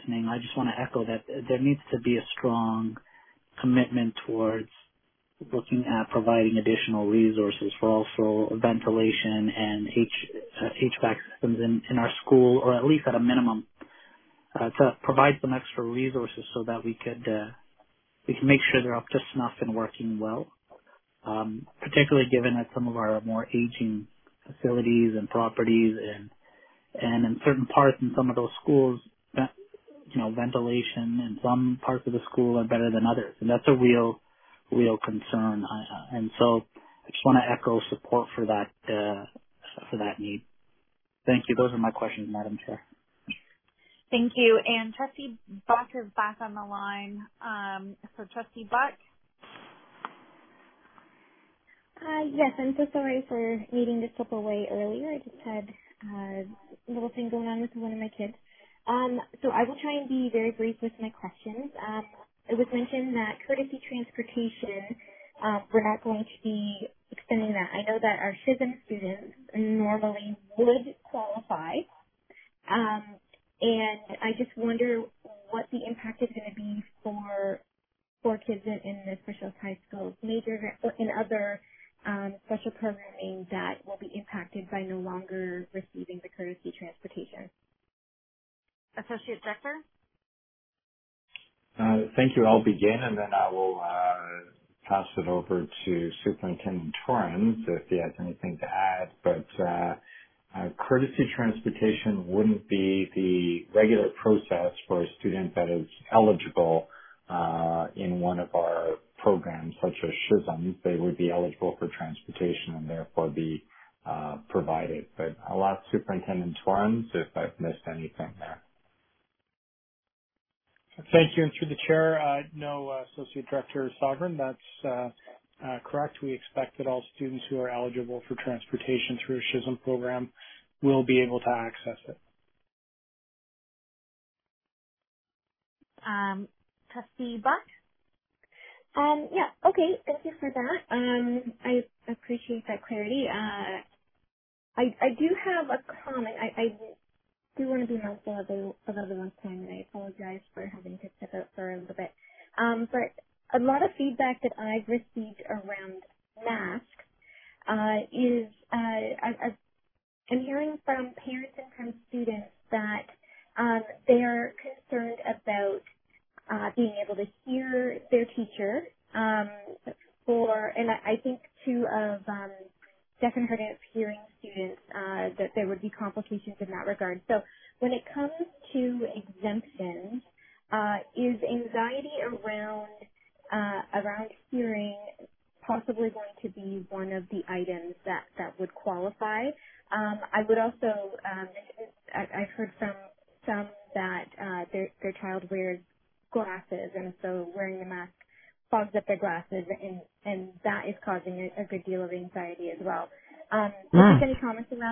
listening, I just want to echo that there needs to be a strong commitment towards looking at providing additional resources for also ventilation and HVAC systems in our school, or at least at a minimum, to provide some extra resources so that we can make sure they're up to snuff and working well. Particularly given that some of our more aging facilities and properties and in certain parts in some of those schools, ventilation in some parts of the school are better than others, and that's a real concern. And so I just want to echo support for that need. Thank you. Those are my questions, Madam Chair. Thank you. And Trustee Buck is back on the line. So Trustee Buck. Yes, I'm so sorry for needing to step away earlier. I just had a little thing going on with one of my kids. So I will try and be very brief with my questions. It was mentioned that courtesy transportation, we're not going to be extending that. I know that our SHISM students normally would qualify. And I just wonder what the impact is going to be for kids in the special high schools, major or in other special programming that will be impacted by no longer receiving the courtesy transportation. Associate Director? Thank you. I'll begin, and then I will pass it over to Superintendent Torrens if he has anything to add. But courtesy transportation wouldn't be the regular process for a student that is eligible in one of our programs, such as SHISM. They would be eligible for transportation and therefore be provided. But I'll ask Superintendent Torrens if I've missed anything there. Thank you. And through the chair, no, Associate Director Sovereign, that's correct. We expect that all students who are eligible for transportation through a SHISM program will be able to access it. Trustee Buck? Yeah, okay. Thank you for that. I appreciate that clarity. I do have a comment. I do want to be mindful of everyone's time, and I apologize for having to step out for a little bit. But a lot of feedback that I've received around masks is I'm hearing from parents and from students that they are concerned about being able to hear their teacher and I think too of deaf and hard of hearing students that there would be complications in that regard. So when it comes to exemptions, is anxiety around hearing possibly going to be one of the items that would qualify? I would also I've heard from some that their child wears glasses, and so wearing the mask fogs up their glasses, and that is causing a good deal of anxiety as well. Any comments around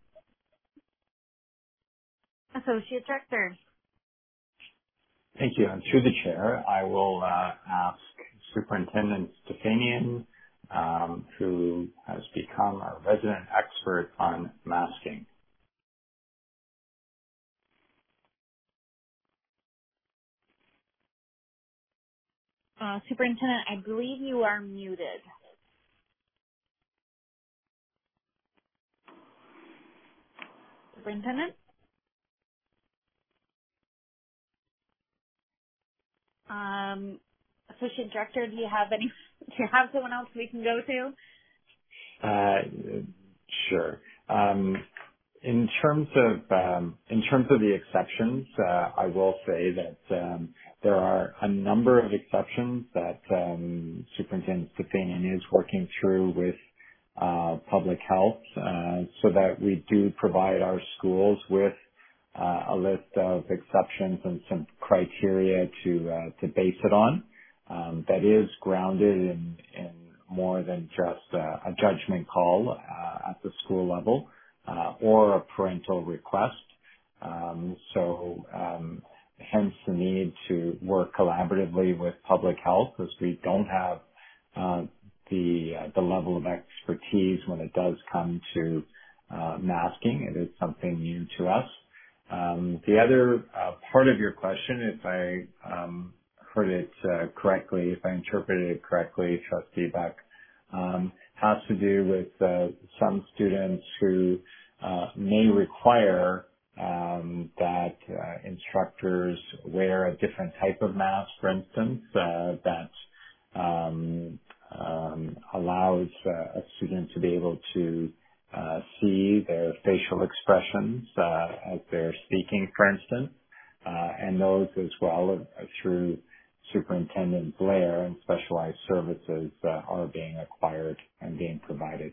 that? Associate Director. Thank you. And through the chair, I will ask Superintendent Stefanian, who has become a resident expert on masking. Superintendent, I believe you are muted. Superintendent? Associate Director, do you have someone else we can go to? Sure. In terms of the exceptions, I will say that there are a number of exceptions that Superintendent Stefanian is working through with public health, so that we do provide our schools with a list of exceptions and some criteria to base it on. That is grounded in more than just a judgment call at the school level or a parental request. Hence the need to work collaboratively with public health, as we don't have the level of expertise when it does come to masking. It is something new to us. The other part of your question, if I heard it correctly, if I interpreted it correctly, Trustee Buck, has to do with some students who may require that instructors wear a different type of mask, for instance, that allows a student to be able to see their facial expressions as they're speaking, for instance, and those as well through Superintendent Blair and specialized services are being acquired and being provided.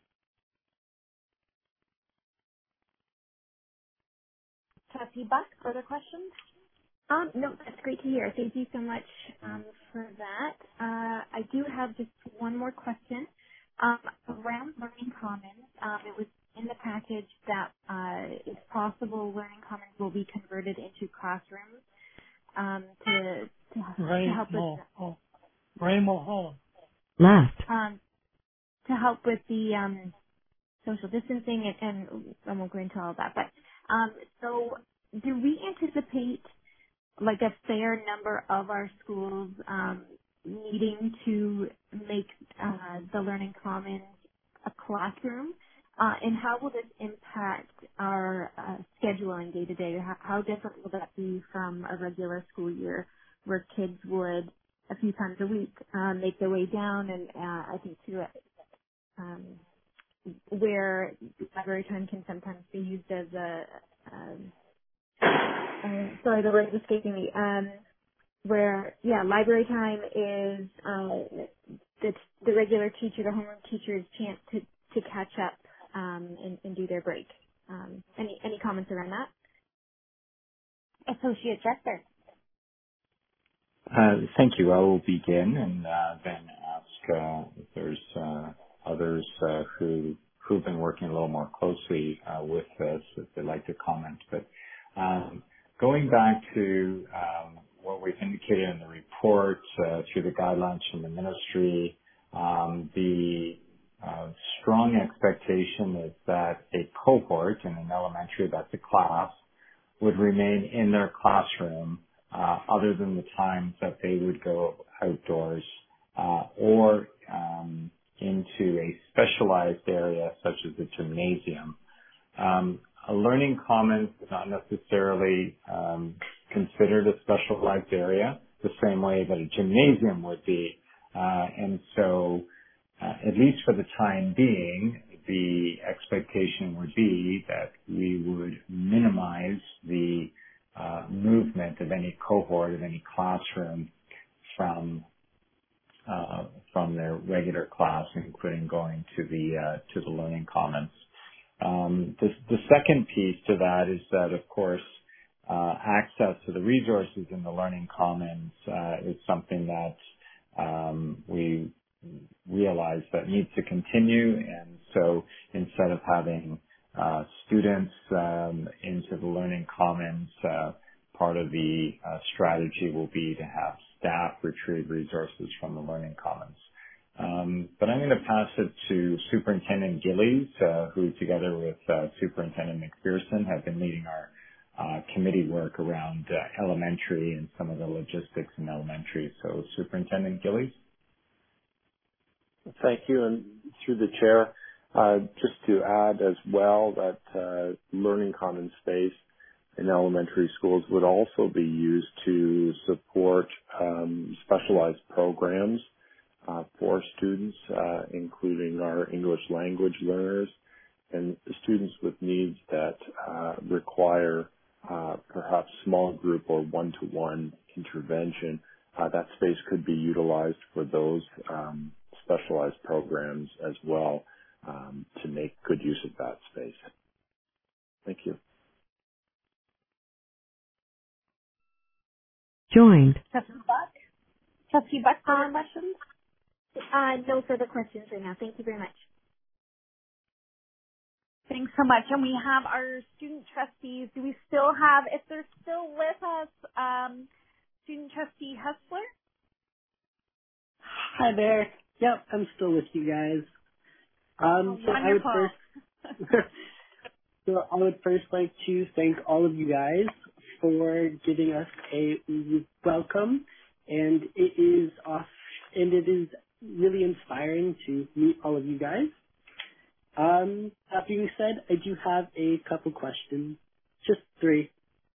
Trustee Buck, further questions? No, that's great to hear. Thank you so much for that. I do have just one more question around Learning Commons. It was in the package that, if possible, Learning Commons will be converted into classrooms to help with to help with the social distancing, and I won't go into all of that. But so, do we anticipate like a fair number of our schools needing to make the Learning Commons a classroom? And how will this impact our scheduling day to day? How different will that be from a regular school year where kids would a few times a week make their way down and I think to where library time can sometimes be used as a sorry, the word is escaping me. Where library time is the regular teacher, the homeroom teacher's chance to catch up and do their break. Any comments around that? Associate Director. Thank you. I will begin and then ask if there's others who've been working a little more closely with this, if they'd like to comment. But going back to what we've indicated in the report through the guidelines from the ministry, the strong expectation is that a cohort in an elementary, that's a class, would remain in their classroom other than the times that they would go outdoors or into a specialized area such as a gymnasium. A Learning Commons is not necessarily considered a specialized area the same way that a gymnasium would be. And so, at least for the time being, the expectation would be that we would minimize the movement of any cohort, of any classroom from their regular class, including going to the Learning Commons. The second piece to that is that, of course, access to the resources in the Learning Commons is something that we realize that needs to continue. And so instead of having students into the Learning Commons, part of the strategy will be to have staff retrieve resources from the Learning Commons. But I'm going to pass it to Superintendent Gillies, who together with Superintendent McPherson have been leading our committee work around elementary and some of the logistics in elementary. So Superintendent Gillies. Thank you. And through the chair, just to add as well that Learning Commons space in elementary schools would also be used to support specialized programs for students, including our English language learners and students with needs that require perhaps small group or one-to-one intervention. That space could be utilized for those specialized programs as well to make good use of that space. Thank you. Joined. Trustee Buck, further questions? No further questions right now. Thank you very much. Thanks so much. And we have our student trustees. Do we still have, if they're still with us, student trustee Hessler? Hi there. Yep, I'm still with you guys. So I would first, So I would first like to thank all of you guys for giving us a welcome, and it is really inspiring to meet all of you guys. That being said, I do have a couple questions, just three.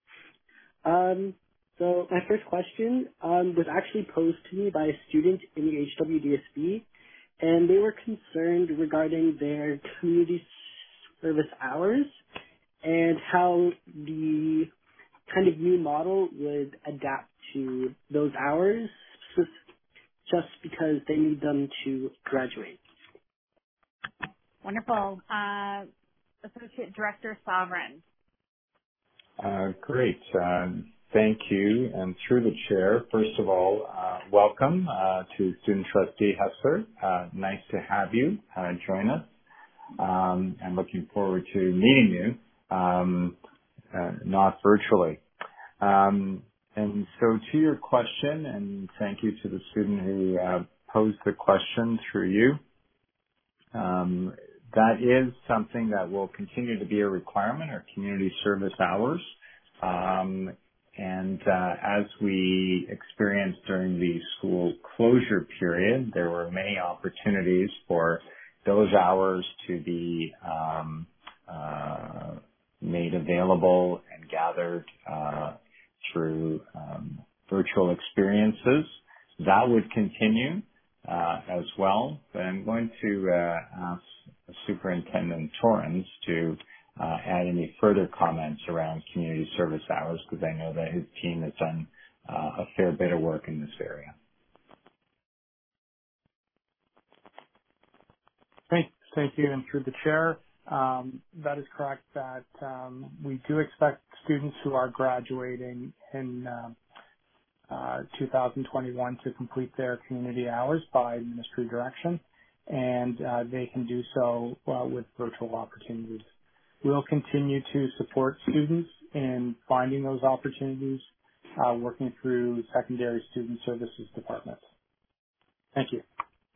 So my first question was actually posed to me by a student in the HWDSB, and they were concerned regarding their community service hours and how the kind of new model would adapt to those hours just because they need them to graduate. Wonderful. Associate Director Sovereign. Great. Thank you. And through the chair, first of all, welcome to Student Trustee Hessler. Nice to have you join us. And looking forward to meeting you, not virtually. And so to your question, and thank you to the student who posed the question through you, that is something that will continue to be a requirement, our community service hours. And as we experienced during the school closure period, there were many opportunities for those hours to be made available and gathered through virtual experiences. That would continue as well. But I'm going to ask Superintendent Torrens to add any further comments around community service hours, because I know that his team has done a fair bit of work in this area. Thank you. And through the chair, that is correct that we do expect students who are graduating in 2021 to complete their community hours by ministry direction, and they can do so with virtual opportunities. We'll continue to support students in finding those opportunities, working through secondary student services departments. Thank you.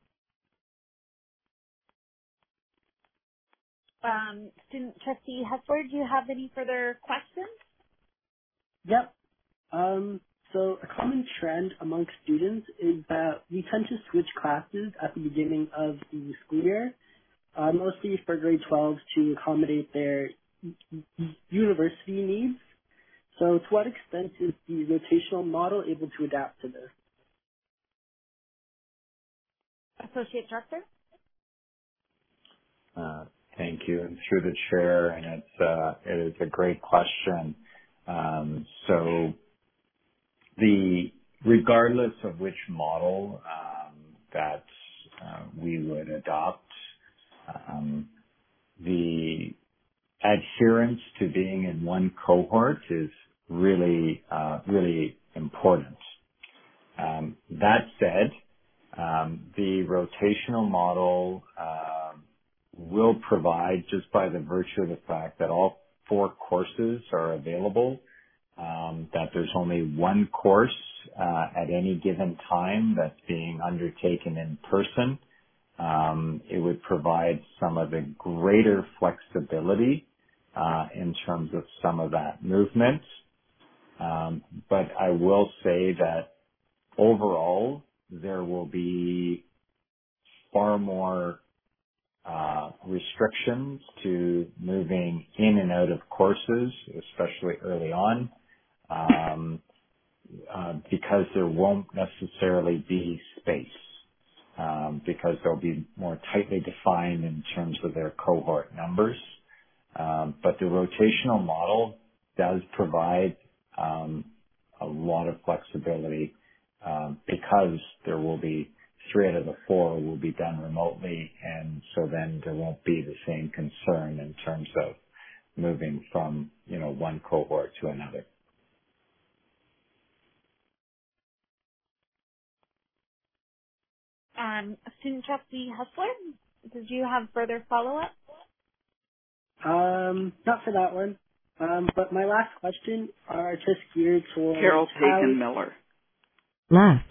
Student Trustee Hessler, do you have any further questions? Yep. So a common trend amongst students is that we tend to switch classes at the beginning of the school year, mostly for grade 12 to accommodate their university needs. So to what extent is the rotational model able to adapt to this? Associate Director? Thank you. And through the chair, and it is a great question. So regardless of which model that we would adopt, the adherence to being in one cohort is really, really important. That said, the rotational model will provide, just by the virtue of the fact that all 4 courses are available, that there's only one course at any given time that's being undertaken in person. It would provide some of the greater flexibility in terms of some of that movement. But I will say that overall, there will be far more restrictions to moving in and out of courses, especially early on, because there won't necessarily be space, because they'll be more tightly defined in terms of their cohort numbers. But the rotational model does provide a lot of flexibility because there will be 3 out of the 4 will be done remotely, and so then there won't be the same concern in terms of moving from, one cohort to another. Student Trustee Hessler, did you have further follow-up? Not for that one. But my last question are just geared towards Carol Pagan Miller. Left.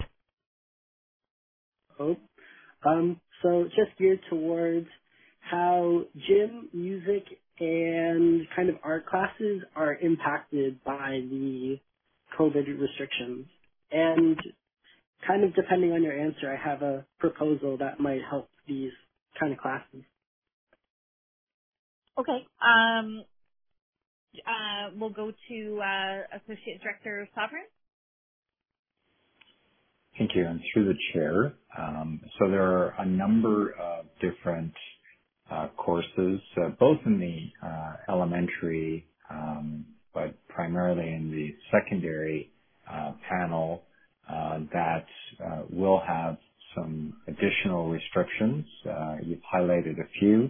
So just geared towards how gym, music, and kind of art classes are impacted by the COVID restrictions. And kind of depending on your answer, I have a proposal that might help these kind of classes. Okay. We'll go to Associate Director Sovereign. Thank you. And through the chair, so there are a number of different courses, both in the elementary, but primarily in the secondary panel that will have some additional restrictions. You've highlighted a few,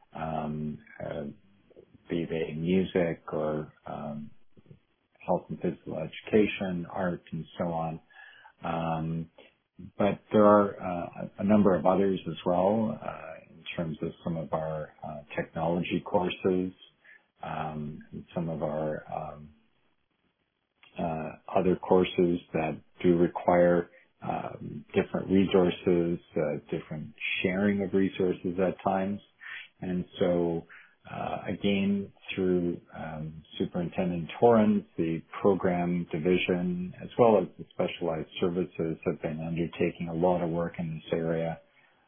be they music or health and physical education, art, and so on. But there are a number of others as well in terms of some of our technology courses, and some of our other courses that do require different resources, different sharing of resources at times. And so again, through Superintendent Torrens, the program division, as well as the specialized services, have been undertaking a lot of work in this area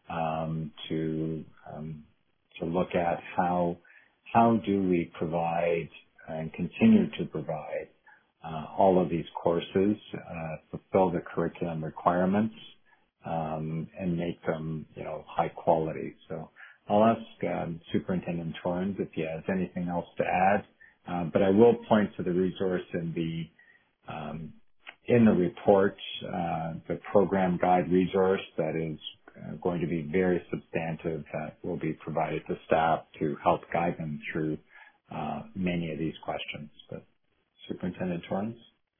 to look at how do we provide and continue to provide all of these courses, fulfill the curriculum requirements, and make them, high quality. So I'll ask Superintendent Torrens if he has anything else to add, but I will point to the resource in the report, the program guide resource that is going to be very substantive, that will be provided to staff to help guide them through many of these questions. But Superintendent Torrens?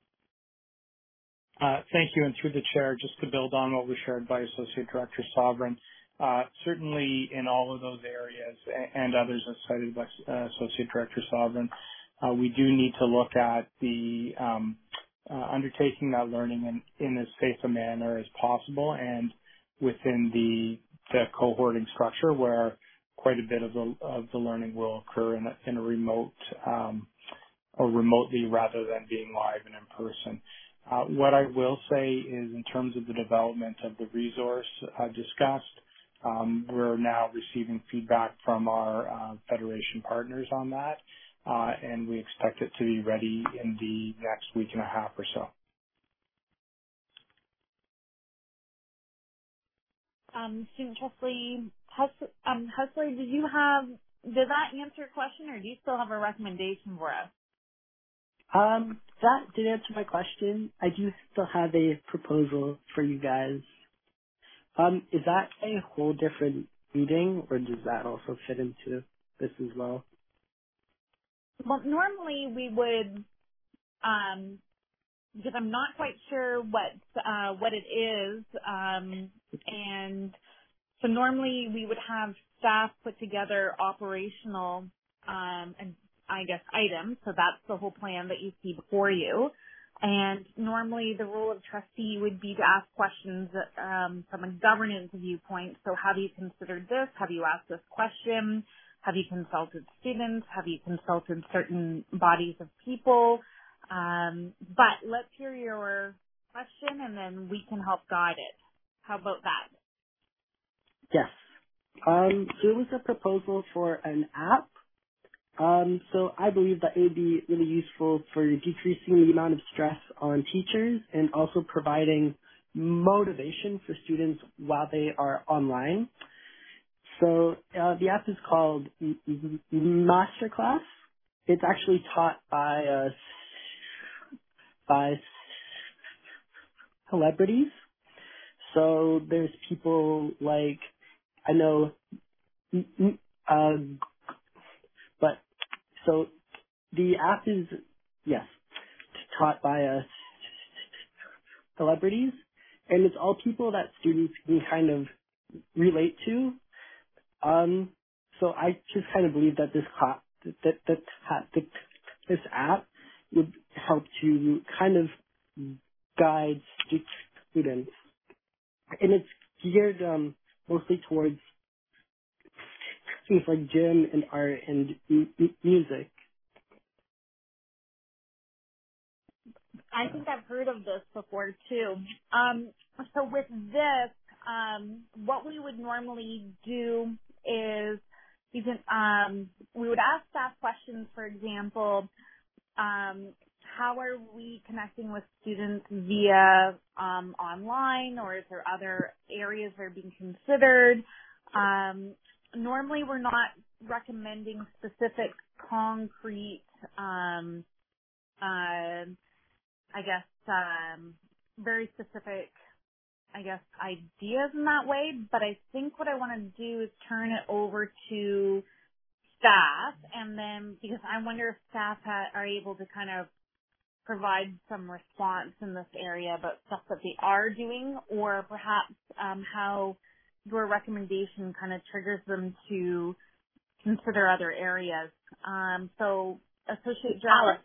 Thank you. And through the chair, just to build on what was shared by Associate Director Sovereign, certainly in all of those areas and others as cited by Associate Director Sovereign, we do need to look at the undertaking that learning in as safe a manner as possible and within the cohorting structure where quite a bit of the learning will occur in a remote or remotely rather than being live and in person. What I will say is in terms of the development of the resource discussed, we're now receiving feedback from our Federation partners on that, and we expect it to be ready in the next week and a half or so. Student Trustee Hustler, did that answer your question, or do you still have a recommendation for us? That did answer my question. I do still have a proposal for you guys. Is that a whole different meeting, or does that also fit into this as well? Well, normally we would, because I'm not quite sure what it is, and so normally we would have staff put together operational and I guess items. So that's the whole plan that you see before you. And normally the role of trustee would be to ask questions from a governance viewpoint. So have you considered this? Have you asked this question? Have you consulted students? Have you consulted certain bodies of people? But let's hear your question and then we can help guide it. How about that? Yes. There was a proposal for an app. So I believe that it would be really useful for decreasing the amount of stress on teachers and also providing motivation for students while they are online. So the app is called Masterclass. It's actually taught by celebrities. So there's people like, I know, but so the app is, yes, taught by celebrities, and it's all people that students can kind of relate to. So I just kind of believe that this app would help to kind of guide students, and it's geared mostly towards things like gym and art and music. I think I've heard of this before too. So with this, what we would normally do is we would ask staff questions, for example, how are we connecting with students via online, or is there other areas that are being considered? Normally we're not recommending specific concrete very specific, ideas in that way. But I think what I want to do is turn it over to staff, and then because I wonder if staff are able to kind of provide some response in this area about stuff that they are doing, or perhaps how your recommendation kind of triggers them to consider other areas. So, Associate Director. Alex.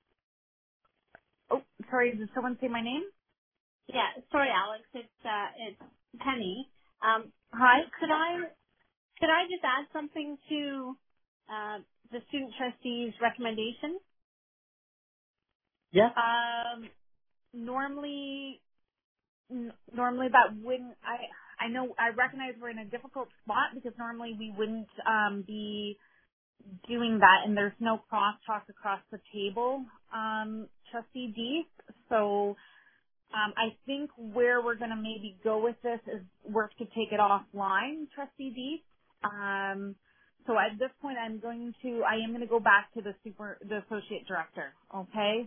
Oh, sorry, did someone say my name? Yeah, sorry, Alex. It's Penny. Hi. Could I just add something to the student trustee's recommendation? Yeah. Normally that wouldn't. I know. I recognize we're in a difficult spot because normally we wouldn't be doing that, and there's no crosstalk across the table, Trustee D. So I think where we're going to maybe go with this is work to take it offline, Trustee D. So at this point, I am going to go back to the Associate Director. Okay.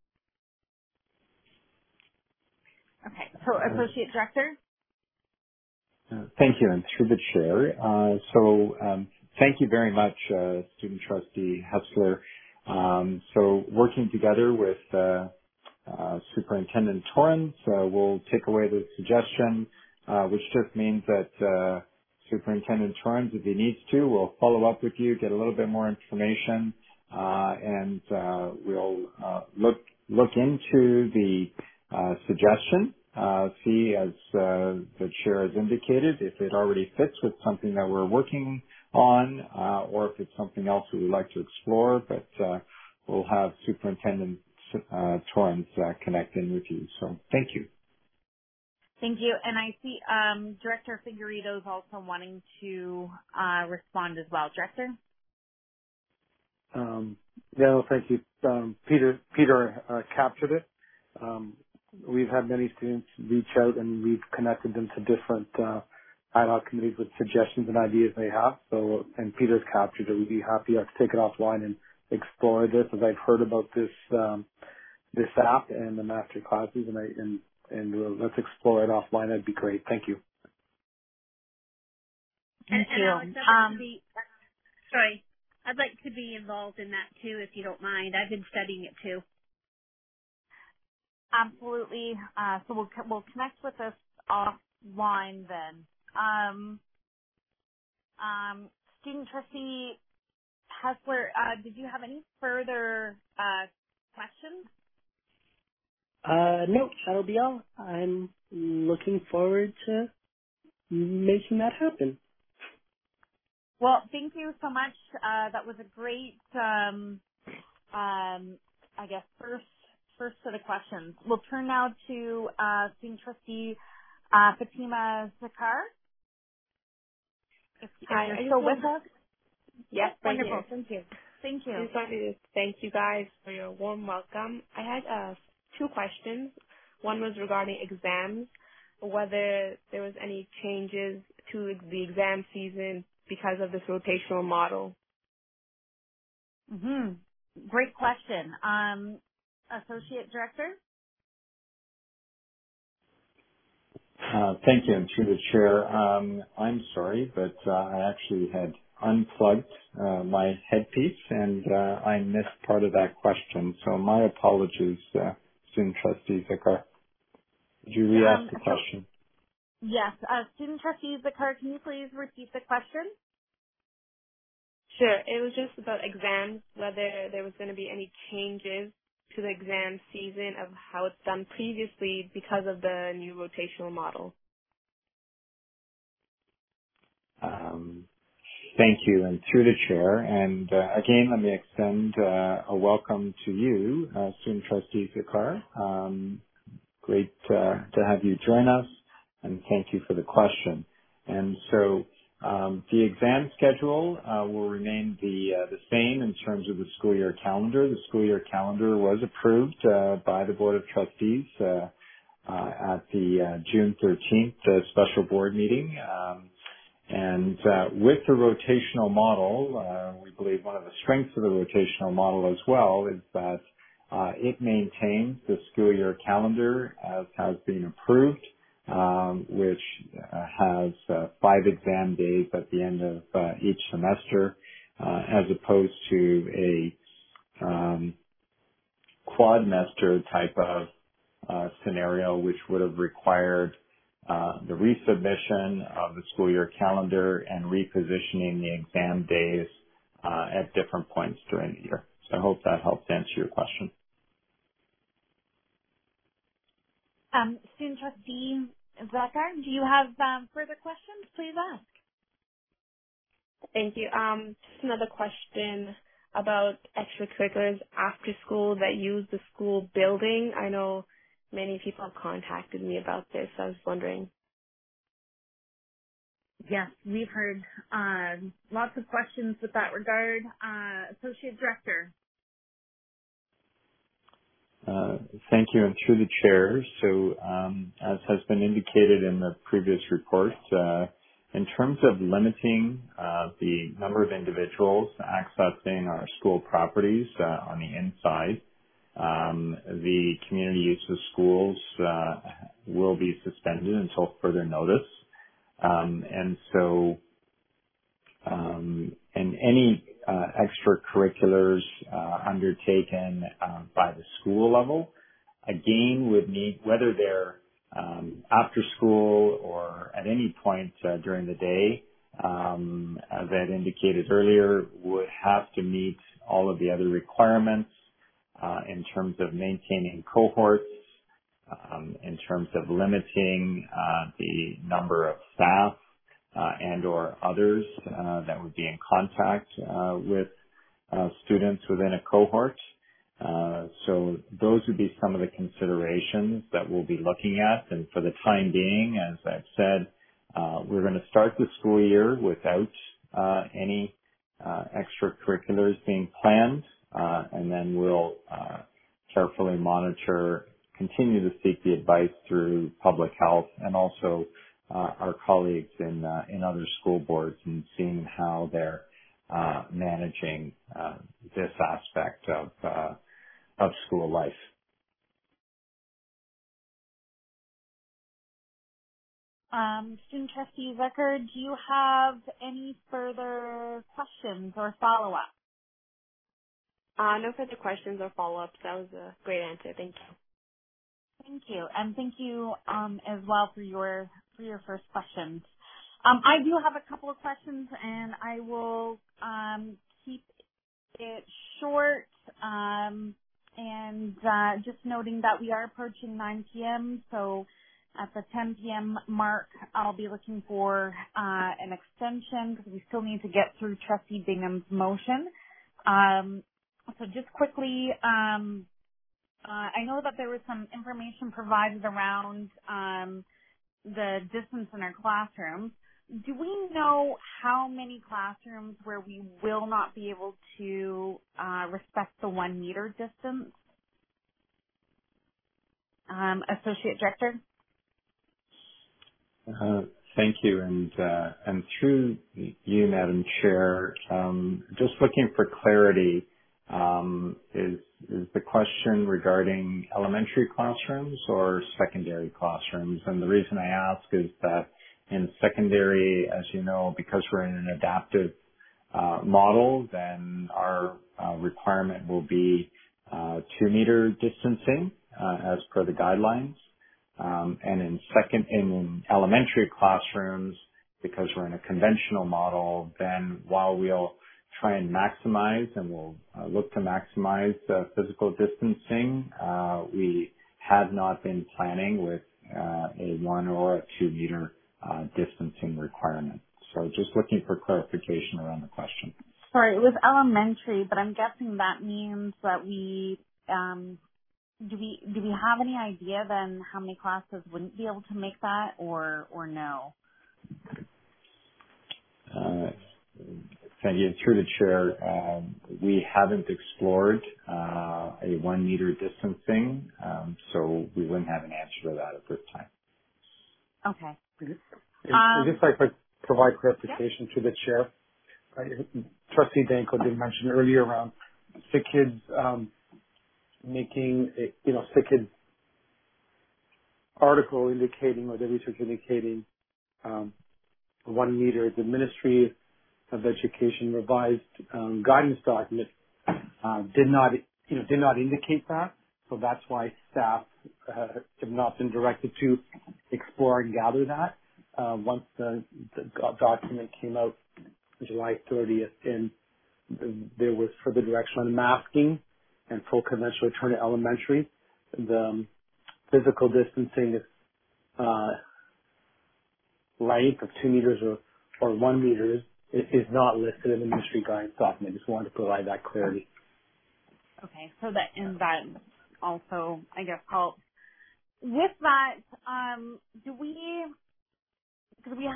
Okay. So Associate Director. Thank you, and through the chair. Thank you very much, Student Trustee Hessler. So working together with Superintendent Torrens, we'll take away the suggestion, which just means that Superintendent Torrens, if he needs to, will follow up with you, get a little bit more information, and we'll look into the suggestion. See, as the chair has indicated, if it already fits with something that we're working on, or if it's something else we would like to explore. But we'll have Superintendent Torrens connect in with you. So thank you. Thank you. And I see Director Figueredo is also wanting to respond as well. Director? No, thank you. Peter captured it. We've had many students reach out, and we've connected them to different ad hoc committees with suggestions and ideas they have. So, and Peter's captured it. We'd be happy to take it offline and explore this, as I've heard about this app and the master classes, and let's explore it offline. That'd be great. Thank you. Thank you. Alex, I'd like to be involved in that too, if you don't mind. I've been studying it too. Absolutely. So we'll connect with us offline then. Student Trustee Hessler, did you have any further questions? No, that'll be all. I'm looking forward to making that happen. Well, thank you so much. That was a great, first set of questions. We'll turn now to Student Trustee Fatima Zakar. If you're still with us. Yes, wonderful. Right here. Thank you. Thank you. I just wanted to thank you guys for your warm welcome. I had two questions. One was regarding exams, whether there was any changes to the exam season because of this rotational model. Mm-hmm. Great question. Associate Director? Thank you, and through the chair. I'm sorry, but I actually had unplugged my headpiece, and I missed part of that question. So my apologies, Student Trustee Zakar. Could you re-ask the question? Yes. Student Trustee Zakar, can you please repeat the question? Sure. It was just about exams, whether there was going to be any changes to the exam season of how it's done previously because of the new rotational model. Thank you, and through the chair. And again, let me extend a welcome to you, Student Trustee Zakar. Great to have you join us, and thank you for the question. And so the exam schedule will remain the same in terms of the school year calendar. The school year calendar was approved by the Board of Trustees at the June 13th special board meeting. And with the rotational model, we believe one of the strengths of the rotational model as well is that it maintains the school year calendar as has been approved, which has 5 exam days at the end of each semester, as opposed to a quadmester type of scenario, which would have required the resubmission of the school year calendar and repositioning the exam days at different points during the year. So I hope that helps answer your question. Student Trustee Zakar, do you have further questions? Please ask. Thank you. Just another question about extracurriculars after school that use the school building. I know many people have contacted me about this. I was wondering. Yes, we've heard lots of questions with that regard. Associate Director. Thank you, and through the chair. So, as has been indicated in the previous report, in terms of limiting the number of individuals accessing our school properties on the inside, the community use of schools will be suspended until further notice. And so, and any extracurriculars undertaken by the school level, again, would need, whether they're after school or at any point during the day, as I had indicated earlier, would have to meet all of the other requirements in terms of maintaining cohorts, in terms of limiting the number of staff and or others that would be in contact with students within a cohort. So those would be some of the considerations that we'll be looking at. And for the time being, as I've said, we're going to start the school year without any extracurriculars being planned, and then we'll carefully monitor, continue to seek the advice through public health and also our colleagues in other school boards and seeing how they're managing this aspect of school life. Student Trustee Zakar, do you have any further questions or follow-up? No further questions or follow-ups. That was a great answer. Thank you. Thank you, and thank you as well for your first questions. I do have a couple of questions, and I will keep it short. And just noting that we are approaching 9 p.m., so at the 10 p.m. mark, I'll be looking for an extension because we still need to get through Trustee Bingham's motion. So just quickly, I know that there was some information provided around the distance in our classrooms. Do we know how many classrooms where we will not be able to respect the 1 meter distance? Associate Director? Thank you, and through you, Madam Chair, just looking for clarity, is the question regarding elementary classrooms or secondary classrooms? And the reason I ask is that in secondary, as you know, because we're in an adaptive model, then our requirement will be 2 meter distancing as per the guidelines. And in elementary classrooms, because we're in a conventional model, then while we'll try and maximize and we'll look to maximize physical distancing, we have not been planning with a 1 or a 2 meter distancing requirement. So just looking for clarification around the question. Sorry, it was elementary, but I'm guessing that means that we do we have any idea then how many classes wouldn't be able to make that, or no? Thank you. Through the chair, we haven't explored a 1 meter distancing, so we wouldn't have an answer to that at this time. Okay. I'd just like to provide clarification to the chair. Trustee Danko did mention earlier around SickKids making SickKids article indicating, or the research indicating 1 meter. The Ministry of Education revised guidance document did not indicate that. So that's why staff have not been directed to explore and gather that. Once the document came out July 30th, and there was further direction on masking and full conventional return to elementary. The physical distancing is length of 2 meters or 1 meter is not listed in the ministry guidance document. Just wanted to provide that clarity. Okay, so that also, I guess, helps. With that, would we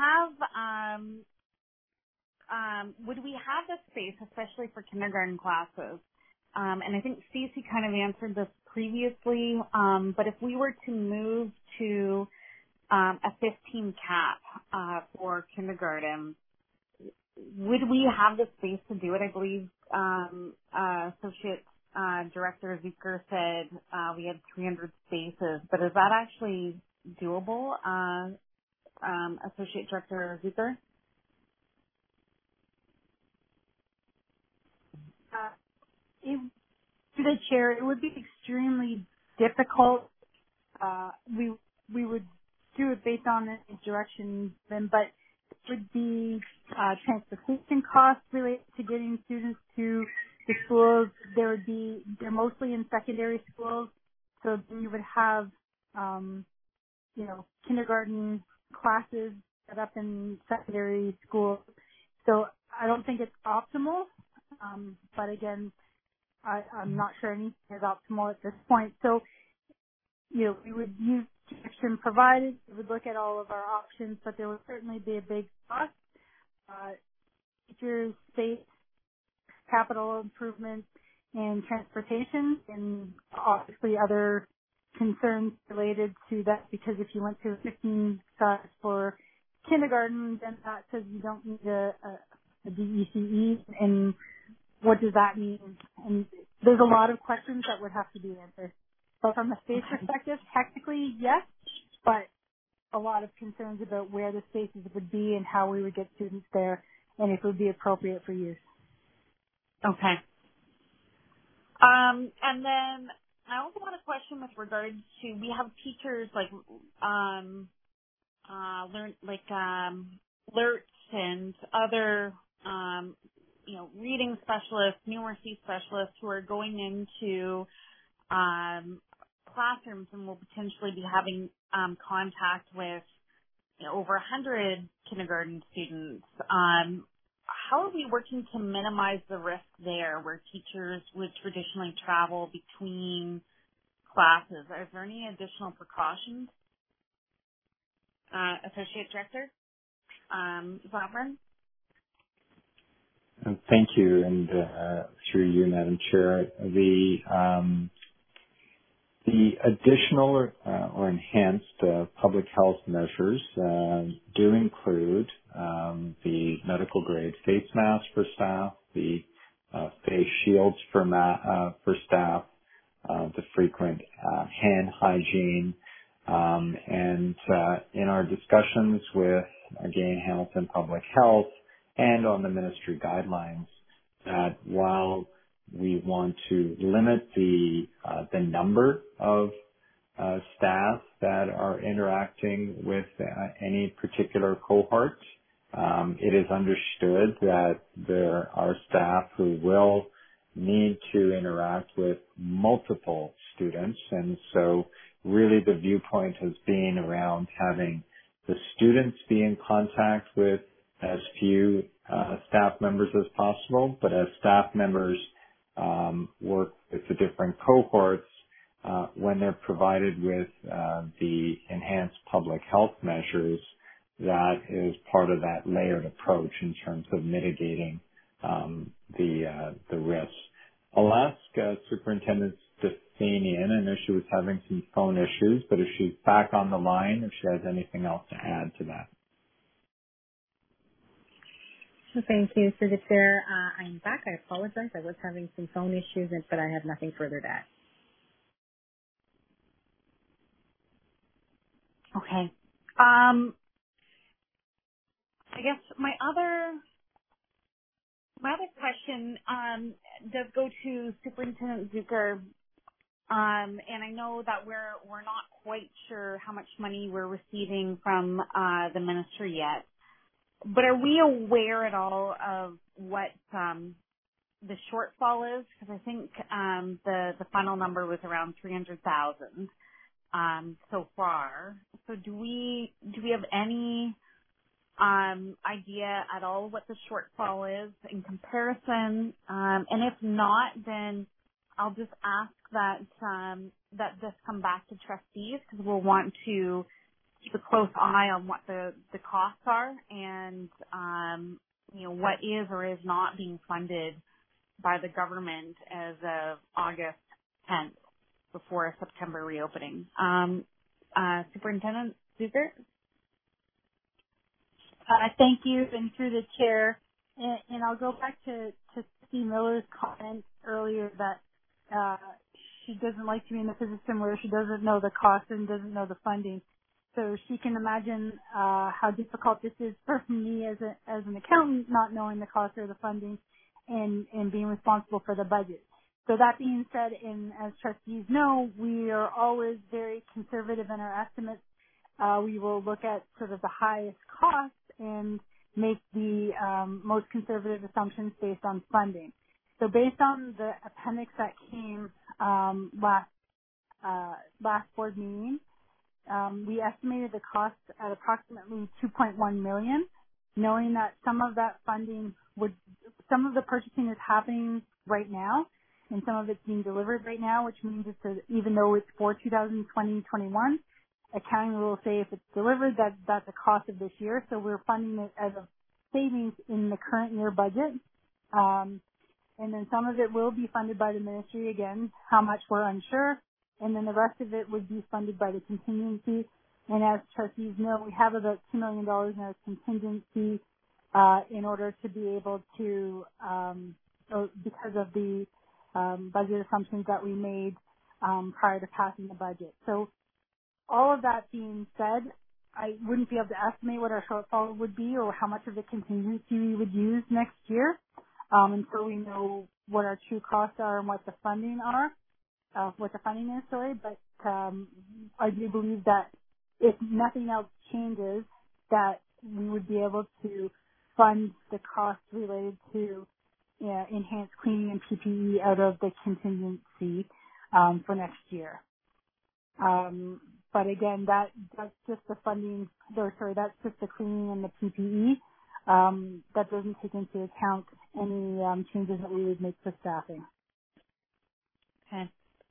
have the space, especially for kindergarten classes? And I think Stacey kind of answered this previously, but if we were to move to a 15 cap for kindergarten, would we have the space to do it? I believe Associate Director Zucker said we had 300 spaces, but is that actually doable, Associate Director Zucker? To the chair, it would be extremely difficult. We would do it based on the direction, but it would be transportation costs related to getting students to the schools. They're mostly in secondary schools, so you would have, kindergarten classes set up in secondary schools. So I don't think it's optimal, but again, I'm not sure anything is optimal at this point. So, we would use direction provided. We would look at all of our options, but there would certainly be a big cost. Teachers, space, capital improvements, and transportation, and obviously other concerns related to that, because if you went to a 15 size for kindergarten, then that says you don't need a DECE, and what does that mean? And there's a lot of questions that would have to be answered. So from a space perspective, technically, yes, but a lot of concerns about where the spaces would be and how we would get students there and if it would be appropriate for use. Okay. And then I also want a question with regards to, we have teachers like LERTs and other reading specialists, numeracy specialists who are going into classrooms and will potentially be having contact with over 100 kindergarten students. How are we working to minimize the risk there, where teachers would traditionally travel between classes? Are there any additional precautions? Associate Director Zoffman? Thank you, and through you, Madam Chair, the additional or enhanced public health measures do include the medical grade face masks for staff, the face shields for staff, the frequent hand hygiene, and in our discussions with, again, Hamilton Public Health and on the ministry guidelines, that while we want to limit the number of staff that are interacting with any particular cohort, it is understood that there are staff who will need to interact with multiple students, and so really the viewpoint has been around having the students be in contact with as few staff members as possible, but as staff members work with the different cohorts, when they're provided with the enhanced public health measures, that is part of that layered approach in terms of mitigating the risks. I'll ask Superintendent Stefanian. I know she was having some phone issues, but if she's back on the line, if she has anything else to add to that. Thank you, through the chair. I'm back. I apologize. I was having some phone issues, but I have nothing further to add. Okay. I guess my other question does go to Superintendent Zucker, and I know that we're not quite sure how much money we're receiving from the ministry yet. But are we aware at all of what the shortfall is? Because I think the final number was around 300,000 so far. So do we have any idea at all what the shortfall is in comparison? And if not, then I'll just ask that this come back to trustees, because we'll want to keep a close eye on what the costs are and what is or is not being funded by the government as of August 10th before a September reopening. Superintendent Zucker? Thank you, and through the chair, and I'll go back to Steve Miller's comment earlier that she doesn't like to be in a position where she doesn't know the cost and doesn't know the funding. So she can imagine how difficult this is for me as an accountant, not knowing the cost or the funding and being responsible for the budget. So that being said, and as trustees know, we are always very conservative in our estimates. We will look at sort of the highest cost and make the most conservative assumptions based on funding. So based on the appendix that came last board meeting, we estimated the cost at approximately $2.1 million, knowing that some of that funding some of the purchasing is happening right now, and some of it's being delivered right now, which means even though it's for 2020-21, accounting will say if it's delivered, that's the cost of this year. So we're funding it as a savings in the current year budget. And then some of it will be funded by the ministry again, how much we're unsure. And then the rest of it would be funded by the contingency. And as trustees know, we have about $2 million in our contingency in order to be able to, because of the budget assumptions that we made prior to passing the budget. So all of that being said, I wouldn't be able to estimate what our shortfall would be or how much of the contingency we would use next year until we know what our true costs are and what the funding is, but I do believe that if nothing else changes, that we would be able to fund the costs related to enhanced cleaning and PPE out of the contingency for next year. But again, that's just the funding, that's just the cleaning and the PPE. That doesn't take into account any changes that we would make to staffing. Okay.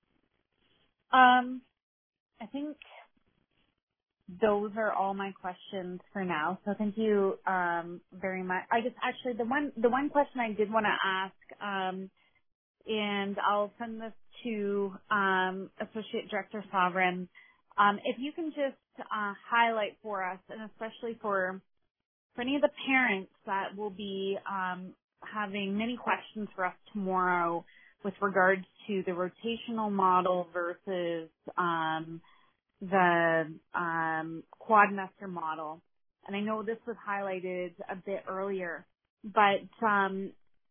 I think those are all my questions for now. So thank you very much. I just actually the one question I did want to ask, and I'll send this to Associate Director Sovereign. If you can just highlight for us, and especially for any of the parents that will be having many questions for us tomorrow with regards to the rotational model versus the quadmester model. And I know this was highlighted a bit earlier, but can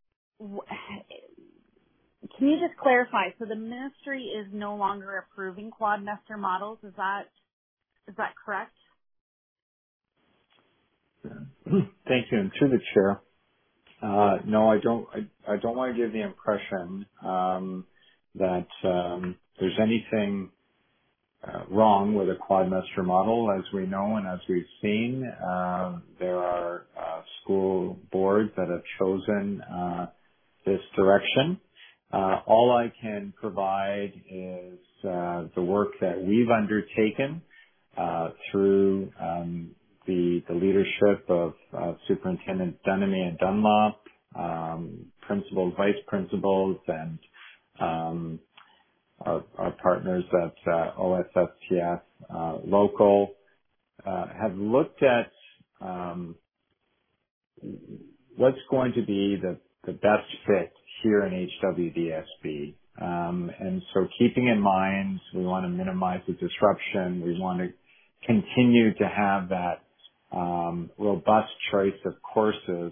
you just clarify? So the ministry is no longer approving quadmester models. Is that correct? Thank you. And through the chair, no, I don't want to give the impression that there's anything wrong with a quadmester model. As we know and as we've seen, there are school boards that have chosen this direction. All I can provide is the work that we've undertaken through the leadership of Superintendent Dunamy and Dunlop, principals, vice principals, and our partners at OSSTF local have looked at what's going to be the best fit here in HWDSB. And so keeping in mind, we want to minimize the disruption. We want to continue to have that robust choice of courses.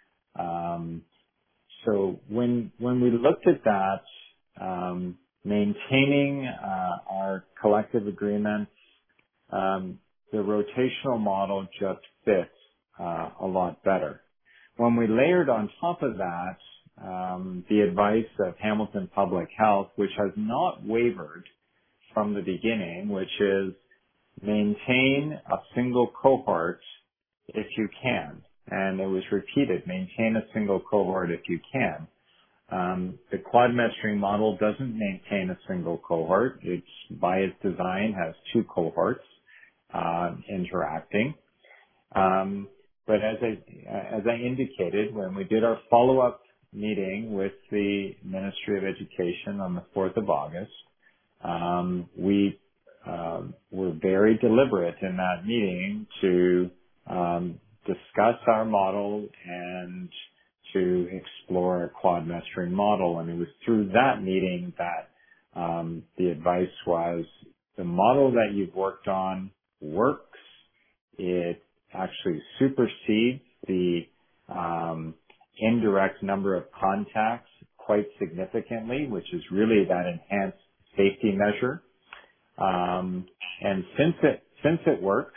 So when we looked at that, maintaining our collective agreements, the rotational model just fits a lot better. When we layered on top of that the advice of Hamilton Public Health, which has not wavered from the beginning, which is maintain a single cohort if you can. And it was repeated, maintain a single cohort if you can. The quadmestering model doesn't maintain a single cohort. It's by its design has two cohorts interacting. But as I indicated, when we did our follow-up meeting with the Ministry of Education on the 4th of August, we were very deliberate in that meeting to discuss our model and to explore a quadmestering model. And it was through that meeting that the advice was the model that you've worked on works. It actually supersedes the indirect number of contacts quite significantly, which is really that enhanced safety measure. And since it works,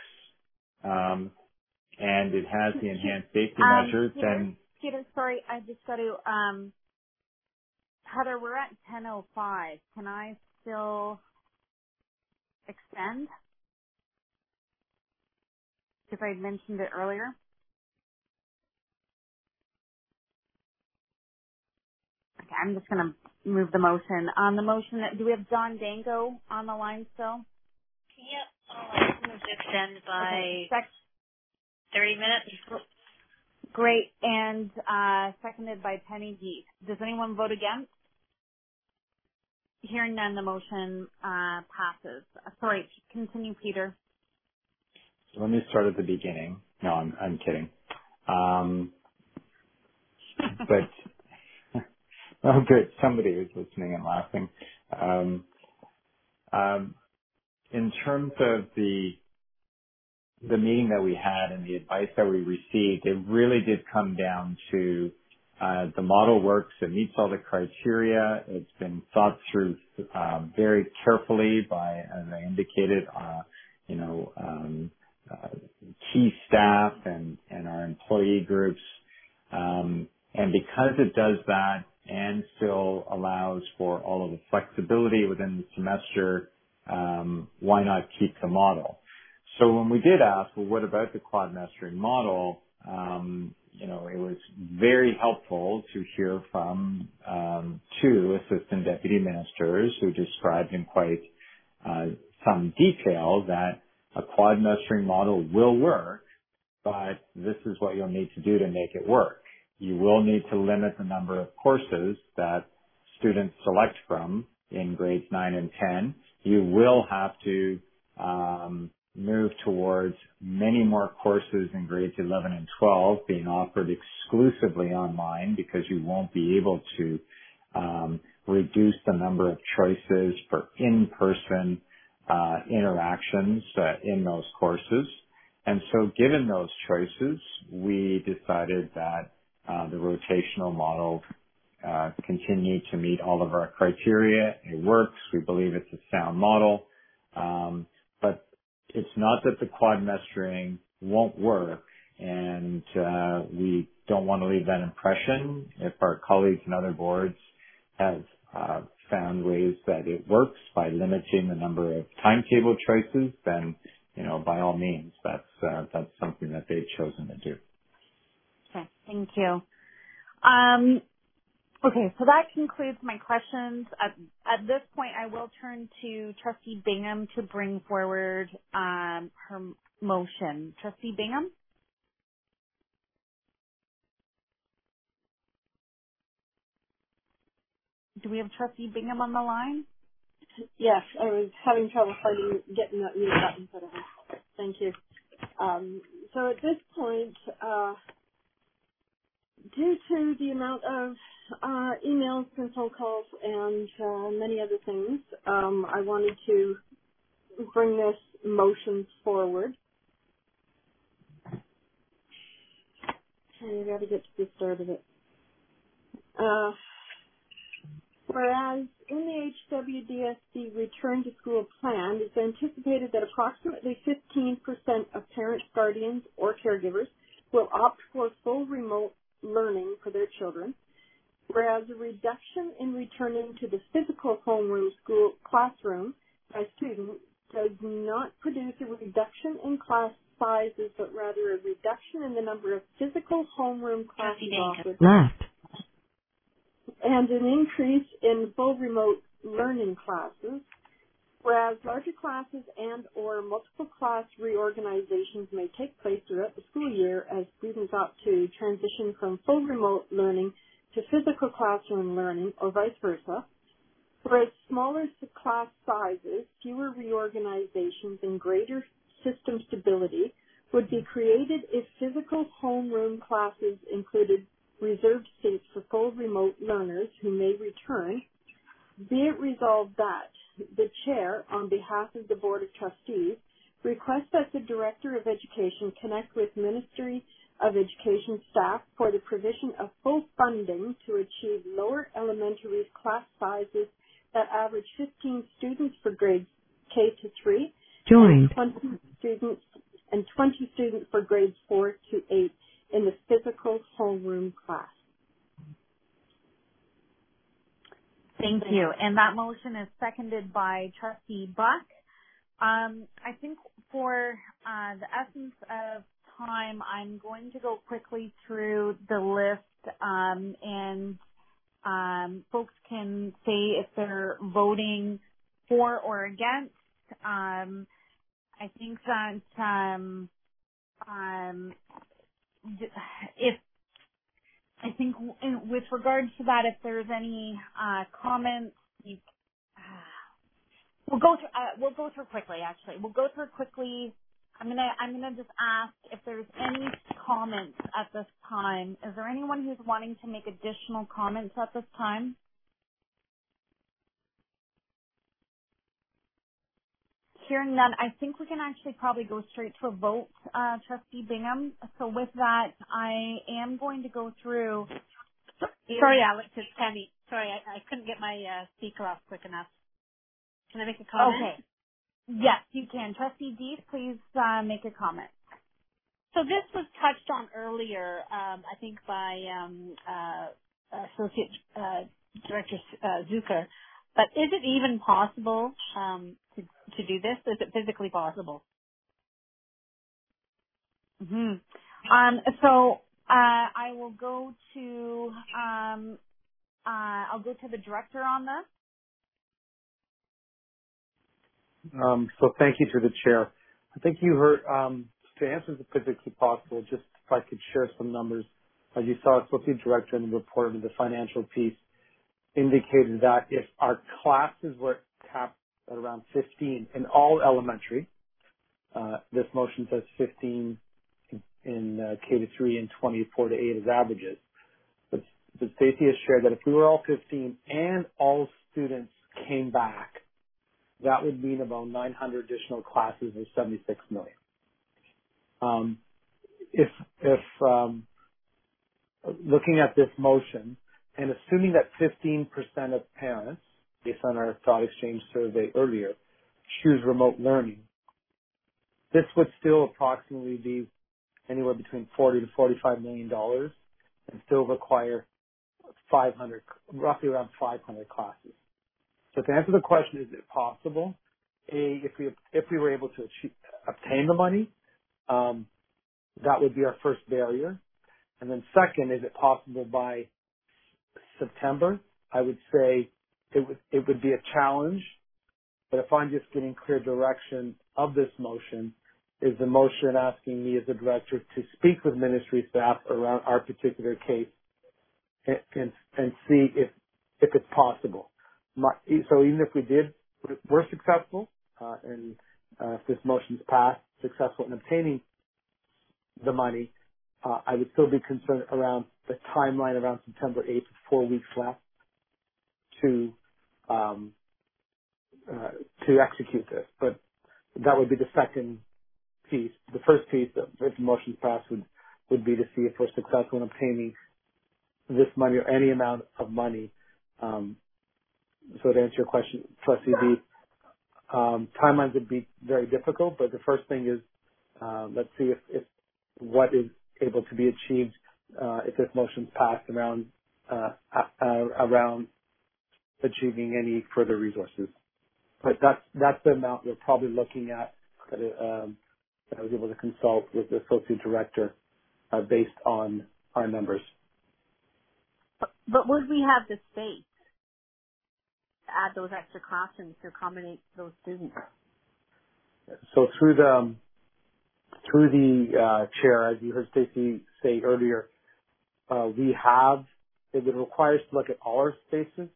and it has the enhanced safety measures, then Peter, sorry, I just got to Heather, we're at 10:05. Can I still extend? Because I mentioned it earlier. Okay, I'm just going to move the motion. On the motion, do we have John Dango on the line still? Yep, I'll move to extend by 30 minutes. Great, and seconded by Penny Deep. Does anyone vote against? Hearing none, the motion passes. Sorry, continue, Peter. Let me start at the beginning. No, I'm kidding. But oh, good. Somebody was listening and laughing. In terms of the meeting that we had and the advice that we received, it really did come down to the model works. It meets all the criteria. It's been thought through very carefully by, as I indicated, key staff and our employee groups. And because it does that and still allows for all of the flexibility within the semester, why not keep the model? So when we did ask, well, what about the quadmestering model? It was very helpful to hear from two assistant deputy ministers who described in quite some detail that a quadmestering model will work, but this is what you'll need to do to make it work. You will need to limit the number of courses that students select from in grades 9 and 10. You will have to move towards many more courses in grades 11 and 12 being offered exclusively online because you won't be able to reduce the number of choices for in-person interactions in those courses. And so given those choices, we decided that the rotational model continued to meet all of our criteria. It works. We believe it's a sound model. But it's not that the quadmestering won't work, and we don't want to leave that impression. If our colleagues in other boards have found ways that it works by limiting the number of timetable choices, then, by all means, that's something that they've chosen to do. Okay, thank you. Okay, so that concludes my questions. At this point, I will turn to Trustee Bingham to bring forward her motion. Trustee Bingham? Do we have Trustee Bingham on the line? Yes, I was having trouble getting that mute button put on. Thank you. So at this point, due to the amount of emails and phone calls and many other things, I wanted to bring this motion forward. I got to get to the start of it. Whereas in the HWDSB return to school plan, it's anticipated that approximately 15% of parents, guardians, or caregivers will opt for full remote learning for their children, whereas a reduction in returning to the physical homeroom school classroom by students does not produce a reduction in class sizes, but rather a reduction in the number of physical homeroom classes offered. Left. And an increase in full remote learning classes, whereas larger classes and or multiple class reorganizations may take place throughout the school year as students opt to transition from full remote learning to physical classroom learning or vice versa, whereas smaller class sizes, fewer reorganizations, and greater system stability would be created if physical homeroom classes included reserved seats for full remote learners who may return. Be it resolved that the Chair, on behalf of the Board of Trustees, requests that the Director of Education connect with Ministry of Education staff for the provision of full funding to achieve lower elementary class sizes that average 15 students for grades K to 3 Joined. and 20 students for grades 4 to 8 in the physical homeroom class. Thank you. And that motion is seconded by Trustee Buck. I think for the essence of time, I'm going to go quickly through the list, and folks can say if they're voting for or against. I think that with regards to that, if there's any comments, we'll go through quickly. Actually, we'll go through quickly. I'm gonna just ask if there's any comments at this time. Is there anyone who's wanting to make additional comments at this time? Hearing none, I think we can actually probably go straight to a vote, Trustee Bingham. So with that, I am going to go through. Sorry, Alex, it's Penny. Sorry, I couldn't get my speaker off quick enough. Can I make a comment? Okay. Yes, you can. Trustee Dees, please make a comment. So this was touched on earlier, I think by Associate Director Zucker. But is it even possible to do this? Is it physically possible? Mm-hmm. So I will go to I'll go to the director on this. So thank you to the chair. I think you heard, to answer the physically possible, just if I could share some numbers. As you saw, Associate Director in the report of the financial piece indicated that if our classes were capped at around 15 in all elementary, this motion says 15 in K to 3 and 24 to 8 as averages. But Stacey has shared that if we were all 15 and all students came back, that would mean about 900 additional classes or 76 million. If looking at this motion and assuming that 15% of parents, based on our thought exchange survey earlier, choose remote learning, this would still approximately be anywhere between $40 to $45 million and still require roughly around 500 classes. So to answer the question, is it possible? If we were able to obtain the money, that would be our first barrier. And then second, is it possible by September? I would say it would be a challenge, but if I'm just getting clear direction of this motion, is the motion asking me as a director to speak with ministry staff around our particular case and see if it's possible. So even if we're successful, and if this motion's passed, successful in obtaining the money, I would still be concerned around the timeline around September 8th, 4 weeks left to execute this. But that would be the second piece. The first piece, if the motion's passed, would be to see if we're successful in obtaining this money or any amount of money. So to answer your question, Trustee B, timelines would be very difficult, but the first thing is let's see if what is able to be achieved if this motion's passed around achieving any further resources. But that's the amount we're probably looking at that I was able to consult with the associate director based on our numbers. But would we have the space to add those extra classrooms to accommodate those students? So through the chair, as you heard Stacey say earlier, it would require us to look at all our spaces,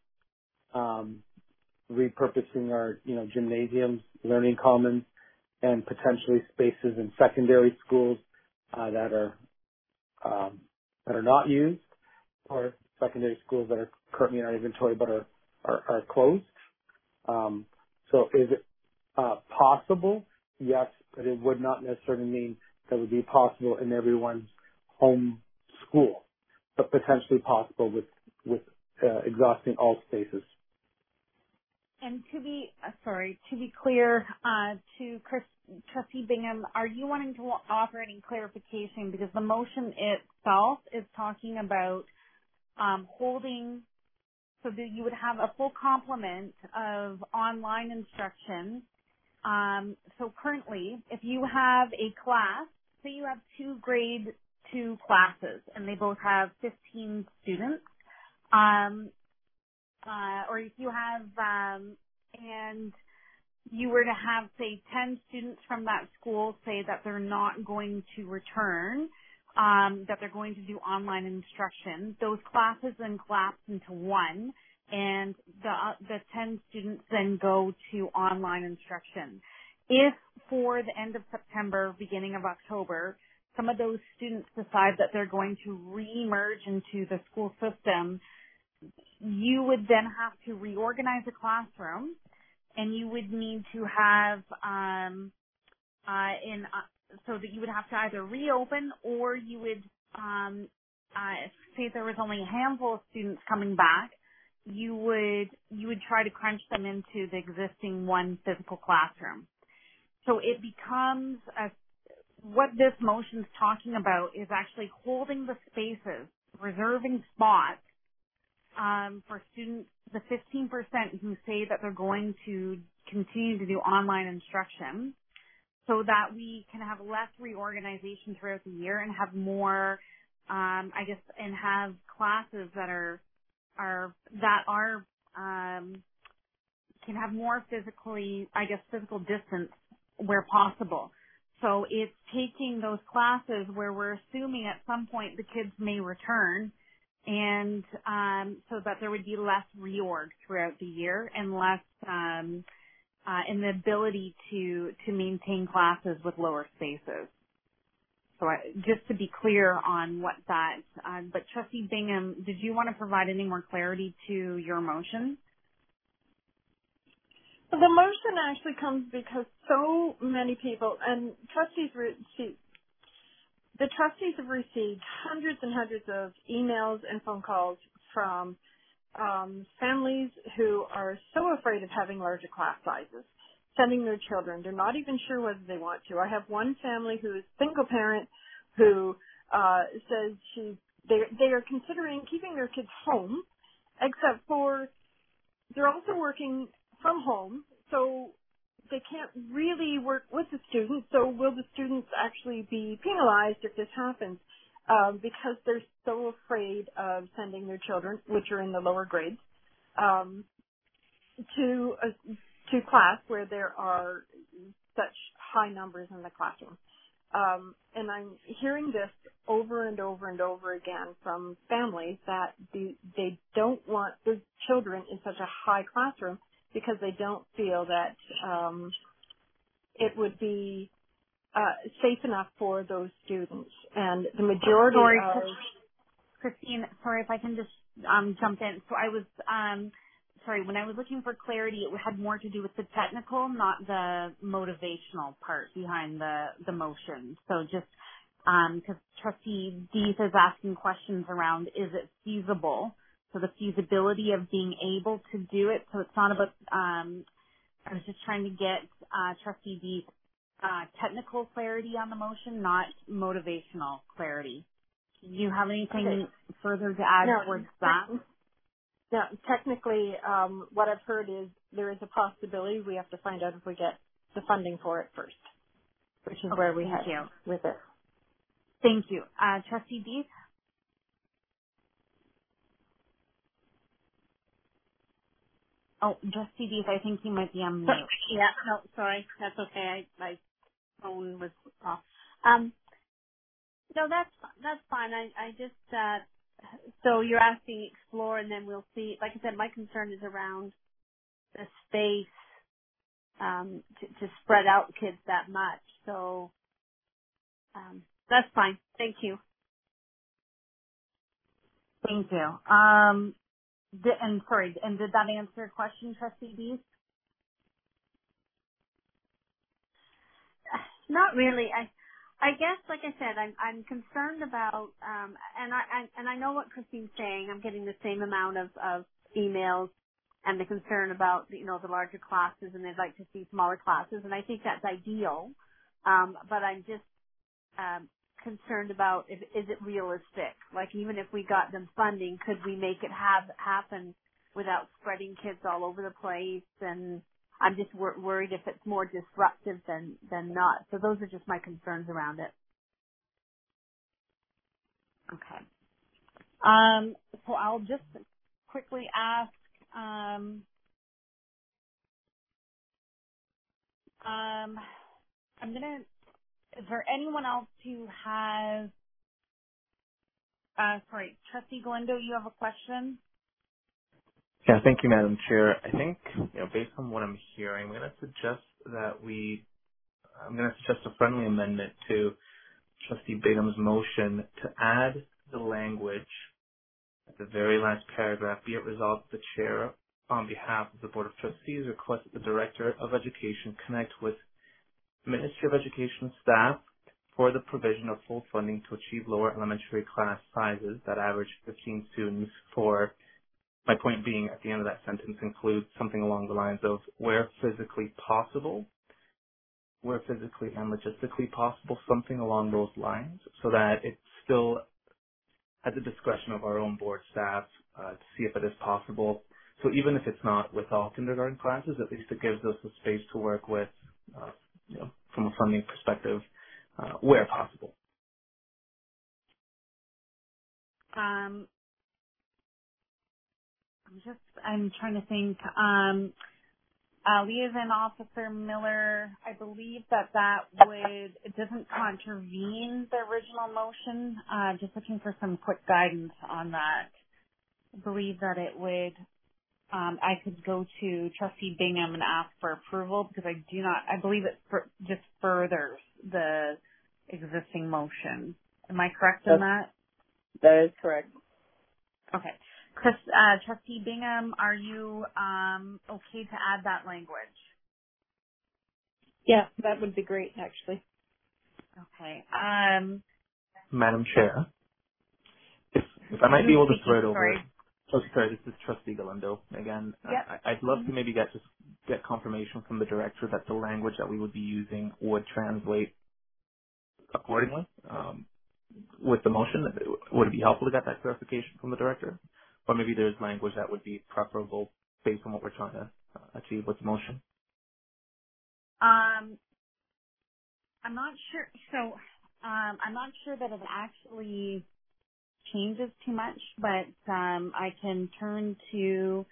repurposing our gymnasiums, learning commons, and potentially spaces in secondary schools that are not used, or secondary schools that are currently in our inventory but are closed. So is it possible? Yes, but it would not necessarily mean that it would be possible in everyone's home school, but potentially possible with exhausting all spaces. And to be clear, to Trustee Bingham, are you wanting to offer any clarification? Because the motion itself is talking about holding, so that you would have a full complement of online instruction. So currently, if you have a class, say you have 2 grade 2 classes, and they both have 15 students, or if you have, and you were to have, say, 10 students from that school say that they're not going to return, that they're going to do online instruction, those classes then collapse into one, and the 10 students then go to online instruction. If for the end of September, beginning of October, some of those students decide that they're going to re-emerge into the school system, you would then have to reorganize the classroom, and you would need to have so that you would have to either reopen, or you would say there was only a handful of students coming back, you would try to crunch them into the existing one physical classroom. So it becomes what this motion's talking about is actually holding the spaces, reserving spots for students, the 15% who say that they're going to continue to do online instruction, so that we can have less reorganization throughout the year and have more, and have classes that can have more physical distance where possible. So it's taking those classes where we're assuming at some point the kids may return, and so that there would be less reorg throughout the year and less in the ability to maintain classes with lower spaces. So just to be clear on what that, but Trustee Bingham, did you want to provide any more clarity to your motion? The motion actually comes because so many people, and the trustees have received hundreds and hundreds of emails and phone calls from families who are so afraid of having larger class sizes, sending their children. They're not even sure whether they want to. I have one family who is single parent who says they are considering keeping their kids home, except for they're also working from home, so they can't really work with the students. So will the students actually be penalized if this happens? Because they're so afraid of sending their children, which are in the lower grades, to class where there are such high numbers in the classroom. And I'm hearing this over and over and over again from families that they don't want their children in such a high classroom because they don't feel that it would be safe enough for those students. And the majority of... Christine, sorry if I can just jump in. So I was, when I was looking for clarity, it had more to do with the technical, not the motivational part behind the motion. So just because Trustee Dees is asking questions around, is it feasible? So the feasibility of being able to do it. So it's not about, I was just trying to get Trustee Dees technical clarity on the motion, not motivational clarity. Do you have anything further to add towards that? No, technically, what I've heard is there is a possibility. We have to find out if we get the funding for it first, which is where we head with it. Thank you. Trustee Dees? Oh, Trustee Dees, I think you might be on mute. Yeah, no, sorry. That's okay. My phone was off. No, that's fine. I just, so you're asking explore and then we'll see. Like I said, my concern is around the space to spread out kids that much. So that's fine. Thank you. Thank you. And did that answer your question, Trustee Dees? Not really. I guess, like I said, I'm concerned about, and I know what Christine's saying. I'm getting the same amount of emails and the concern about, the larger classes, and they'd like to see smaller classes, and I think that's ideal. But I'm just concerned about is it realistic? Like, even if we got them funding, could we make it happen without spreading kids all over the place? And I'm just worried if it's more disruptive than not. So those are just my concerns around it. Okay. So I'll just quickly ask, is there anyone else who has, Trustee Galindo, you have a question? Yeah, thank you, Madam Chair. I think, based on what I'm hearing, I'm going to suggest a friendly amendment to Trustee Bingham's motion to add the language at the very last paragraph, be it resolved that the Chair, on behalf of the Board of Trustees, requests that the Director of Education connect with Ministry of Education staff for the provision of full funding to achieve lower elementary class sizes that average 15 students for, my point being, at the end of that sentence includes something along the lines of where physically and logistically possible, something along those lines, so that it's still at the discretion of our own board staff to see if it is possible. So even if it's not with all kindergarten classes, at least it gives us a space to work with, from a funding perspective, where possible. I'm trying to think. Liaison Officer Miller, I believe that it doesn't contravene the original motion. Just looking for some quick guidance on that. I believe that it would, I could go to Trustee Bingham and ask for approval because I believe it just furthers the existing motion. Am I correct in that? That is correct. Okay. Trustee Bingham, are you okay to add that language? Yeah, that would be great, actually. Okay. Madam Chair, if I might be able to throw it over. Sorry. Oh, sorry, this is Trustee Galindo again. Yep. I'd love to maybe get confirmation from the director that the language that we would be using would translate accordingly with the motion. Would it be helpful to get that clarification from the director? Or maybe there's language that would be preferable based on what we're trying to achieve with the motion? I'm not sure. So I'm not sure that it actually changes too much, but I can turn to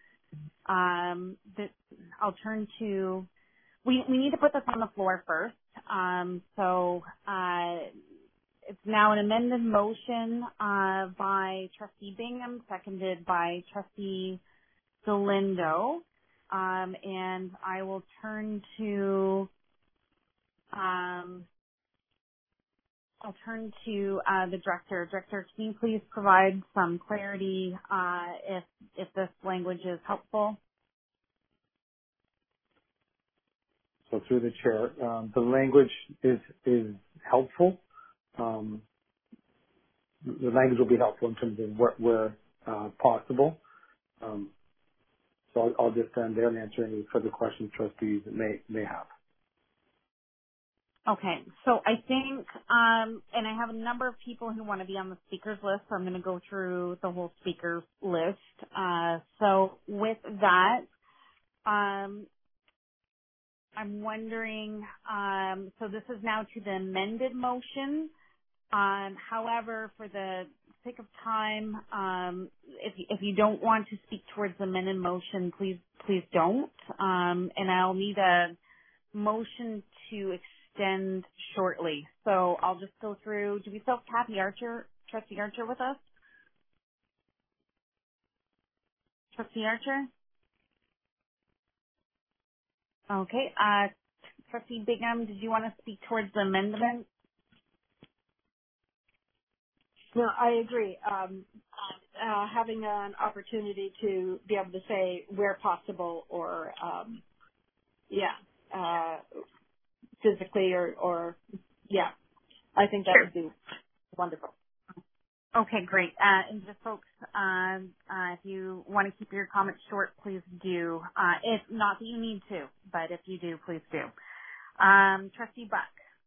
I'll turn to. We need to put this on the floor first. So it's now an amended motion by Trustee Bingham, seconded by Trustee Galindo, and I will turn to. I'll turn to the director. Director, can you please provide some clarity if this language is helpful? So through the chair, the language is helpful. The language will be helpful in terms of where possible. So I'll just stand there and answer any further questions trustees may have. Okay, so I think, and I have a number of people who want to be on the speakers list, so I'm going to go through the whole speakers list. So with that, I'm wondering, so this is now to the amended motion. However, for the sake of time, if you don't want to speak towards the amended motion, please don't. And I'll need a motion to extend shortly. So I'll just go through. Do we still have Trustee Archer with us? Trustee Archer? Okay. Trustee Bingham, did you want to speak towards the amendment? No, I agree. Having an opportunity to be able to say where possible or, physically or I think that would be wonderful. Okay, great. And just folks, if you want to keep your comments short, please do. If not that you need to, but if you do, please do. Trustee Buck.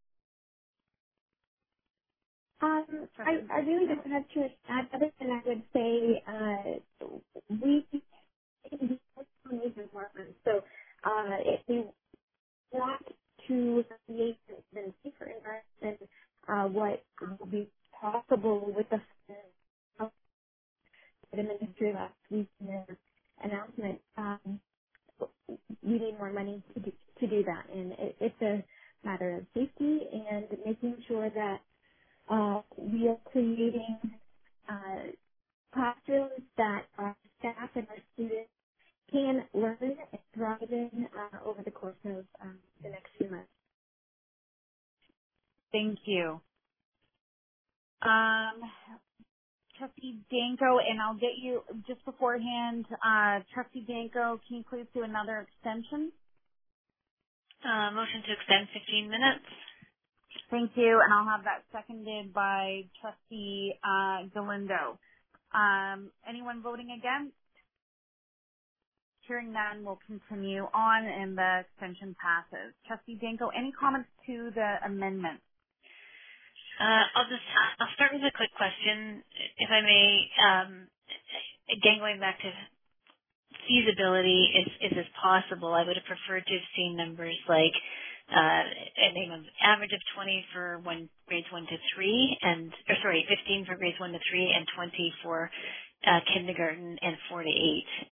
I really don't have too much to add other than I would say we can do these departments. So if we want to create an safer environment, what will be possible with the ministry last week in their announcement, we need more money to do that, and it's a matter of safety and making sure that we are creating classrooms that our staff and our students can learn and thrive in over the course of the next few months. Thank you. Trustee Danko, and I'll get you just beforehand. Trustee Danko, can you please do another extension? Motion to extend 15 minutes. Thank you, and I'll have that seconded by Trustee Galindo. Anyone voting against? Hearing none, we'll continue on, and the extension passes. Trustee Danko, any comments to the amendment? I'll start with a quick question, if I may. Again, going back to feasibility, is this possible? I would have preferred to have seen numbers like an average of 20 for grades 1 to 3, 15 for grades 1 to 3, and 20 for kindergarten and 4 to 8.